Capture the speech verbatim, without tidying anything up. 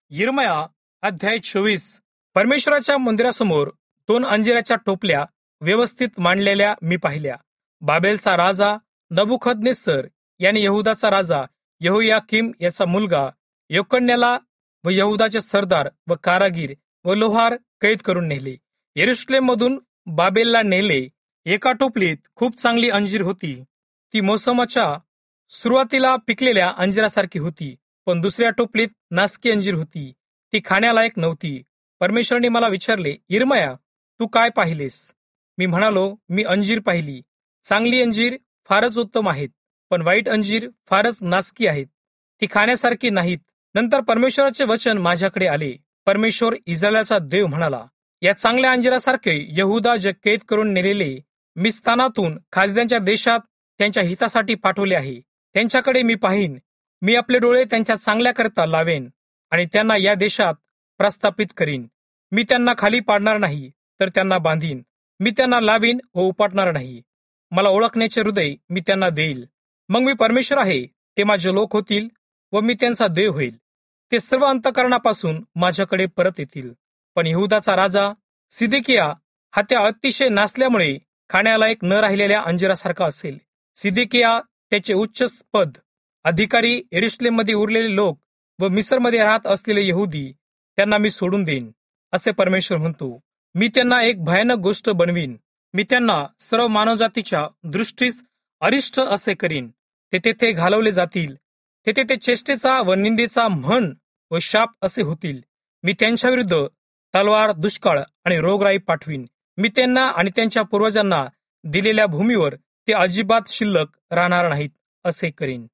यिर्मया अध्याय चोवीस. परमेश्वराच्या मंदिरासमोर दोन अंजिराच्या टोपल्या व्यवस्थित मांडलेल्या मी पाहिल्या. बाबेलचा राजा नबुखदनेस्सर याने यहुदाचा राजा यहोयाकीम याचा मुलगा यकोन्याला व यहुदाचे सरदार व कारागीर व लोहार कैद करून नेले. यरुशलेम मधून बाबेलला नेले. एका टोपलीत खूप चांगली अंजीर होती. ती मोसमाच्या सुरुवातीला पिकलेल्या अंजिरासारखी होती, पण दुसऱ्या टोपलीत नासकी अंजीर होती. ती खाण्यालायक नव्हती. परमेश्वराने मला विचारले, यिर्मया, तू काय पाहिलेस? मी म्हणालो, मी अंजीर पाहिली. चांगली अंजीर फारच उत्तम आहेत, पण वाईट अंजीर फारच नासकी आहेत. ती खाण्यासारखी नाहीत. नंतर परमेश्वराचे वचन माझ्याकडे आले. परमेश्वर इस्रायलाचा देव म्हणाला, या चांगल्या अंजिरासारखे यहुदा जे कैद करून नेलेले मी स्थानातून खासद्यांच्या देशात त्यांच्या हितासाठी पाठवले आहे. त्यांच्याकडे मी पाहीन. मी आपले डोळे त्यांच्या चांगल्याकरता लावेन आणि त्यांना या देशात प्रस्थापित करीन. मी त्यांना खाली पाडणार नाही, तर त्यांना बांधीन. मी त्यांना लावीन व उपाटणार नाही. मला ओळखण्याचे हृदय मी त्यांना देईल. मग मी परमेश्वर आहे, ते माझे लोक होतील व मी त्यांचा देव होईल. ते सर्व अंतःकरणापासून माझ्याकडे परत येतील. पण यहुदाचा राजा सिदेकिया हा त्या अतिशय नासल्यामुळे खाण्यालायक न राहिलेल्या अंजिरासारखा असेल. सिदेकिया, त्याचे उच्च पद, अधिकारी, यरुशलेममध्ये उरलेले लोक व मिसरमध्ये राहत असलेले यहुदी, त्यांना मी सोडून देईन, असे परमेश्वर म्हणतो. मी त्यांना एक भयानक गोष्ट बनवीन. मी त्यांना सर्व मानवजातीच्या दृष्टीस अरिष्ट असे करीन. ते तेथे घालवले जातील. तेथे ते चेष्टेचा व निंदेचा म्हण व शाप असे होतील. मी त्यांच्याविरुद्ध तलवार, दुष्काळ आणि रोगराई पाठवीन. मी त्यांना आणि त्यांच्या पूर्वजांना दिलेल्या भूमीवर ते अजिबात शिल्लक राहणार नाहीत, असे करीन.